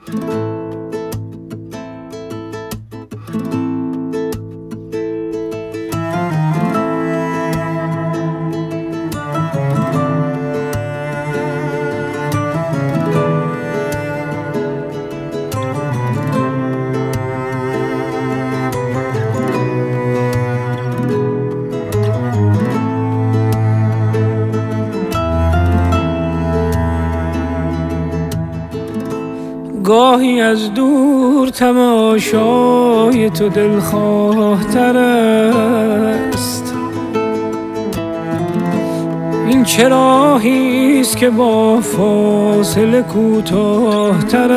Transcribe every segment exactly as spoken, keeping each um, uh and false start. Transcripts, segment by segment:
گاهی از دور تماشای تو دلخواه تر است. این چه راهیست که با فاصله کوتاه تر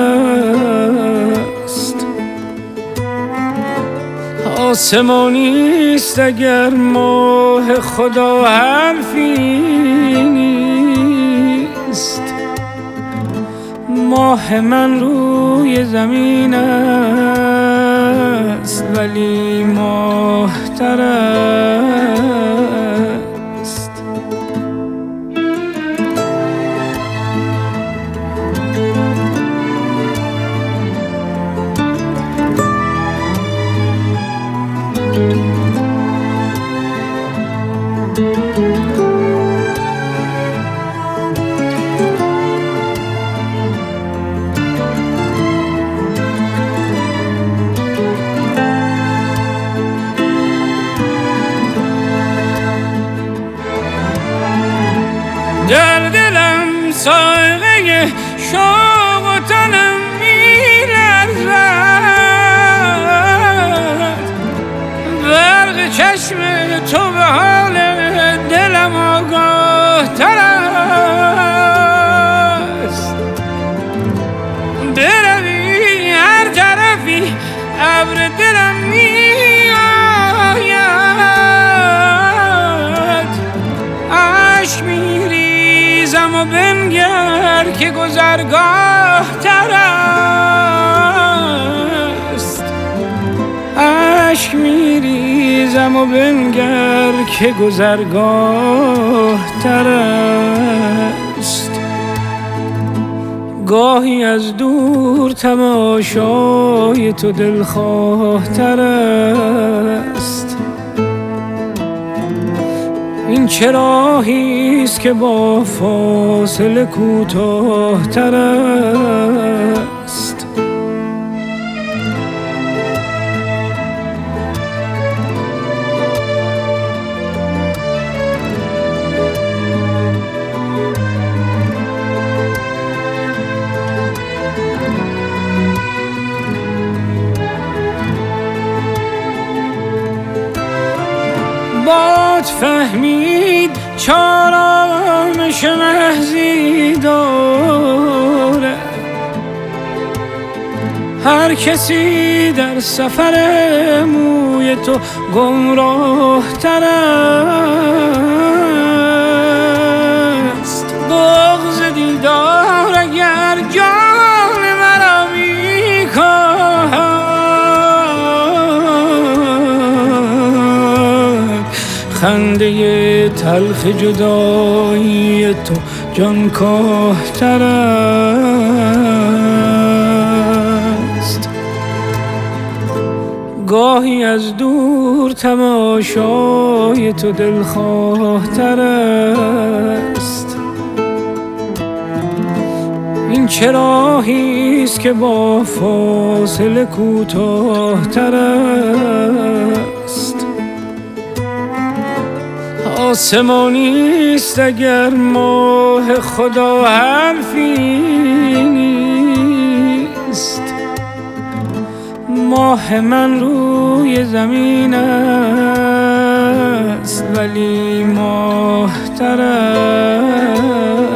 است. آسمانیست اگر ماه خدا حرفی نیست. ماه من روی زمین است ولی ماه تر است. در دلم سایقه شوق و تنم می‌لرزد. برق چشم تو به حال دلم آگاه تر است. بروی هر طرفی ابر دلم می‌آید. عشق می‌ریزم و بنگر که گذرگاه تر است. عشق می‌ریزم و بنگر که گذرگاه تر است. گاهی از دور تماشای تو دلخواه تر است. این چه راهیست که با فاصله کوتاه تر است. باد فهمید چارامش محضی داره. هر کسی در سفر موی تو گمراه تر است. بغض دیدار اگر جان مرا می‌کاهد. خنده تلخ جدایی تو جانکاه تر است. گاهی از دور تماشای تو دلخواه تر است. این چه راهیست که با فاصله کوتاه تر است. آسمانیست اگر ماه خدا حرفی نیست. ماه من روی زمین است ولی ماه تر است.